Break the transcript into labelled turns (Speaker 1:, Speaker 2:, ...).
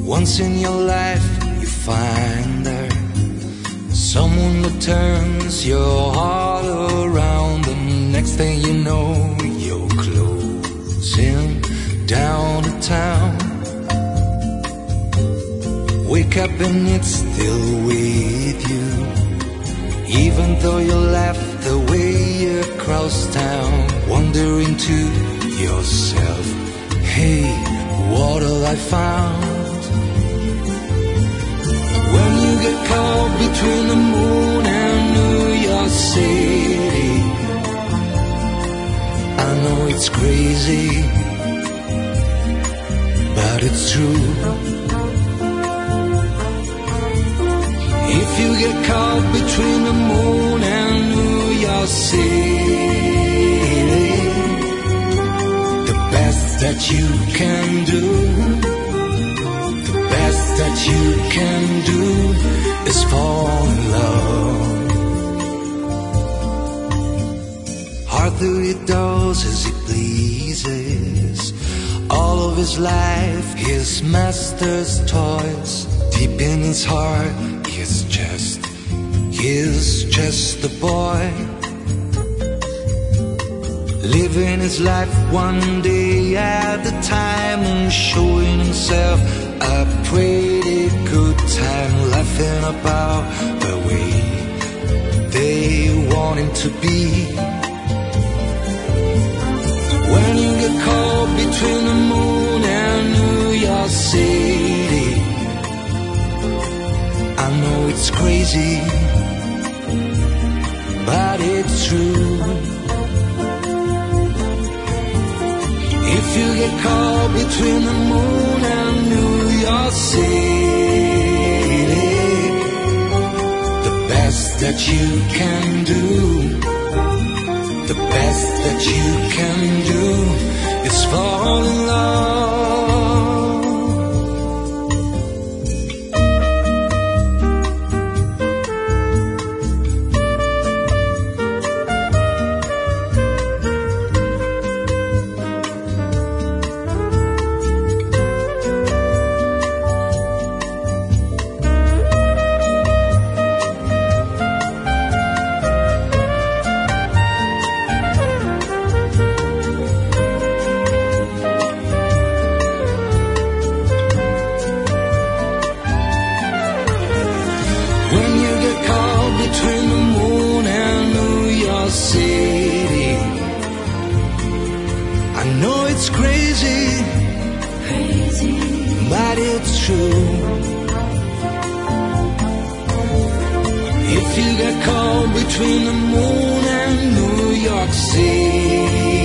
Speaker 1: Once in your life you find there someone that turns your heart around, and next thing you know you're closing down the town. Wake up and it's still with you, even though you left the way across town. Wondering to yourself, hey, what have I found? When you get caught between the moon and New York City, I know it's crazy, but it's true. If you get caught between the moon and New York City, the best that you can do, the best that you can do is fall in love. Arthur, he does as he pleases, all of his life his master's toys. Deep in his heart he's just a boy, living his life one day at a time and showing himself a pretty good time, laughing about the way they want him to be. When you get caught between the moon and New York City, I know it's crazy, but it's true. If you get caught between the moon and New York City, the best that you can do, the best that you can do is fall in love. When you get caught between the moon and New York City, I know it's crazy, but it's true. If you get caught between the moon and New York City,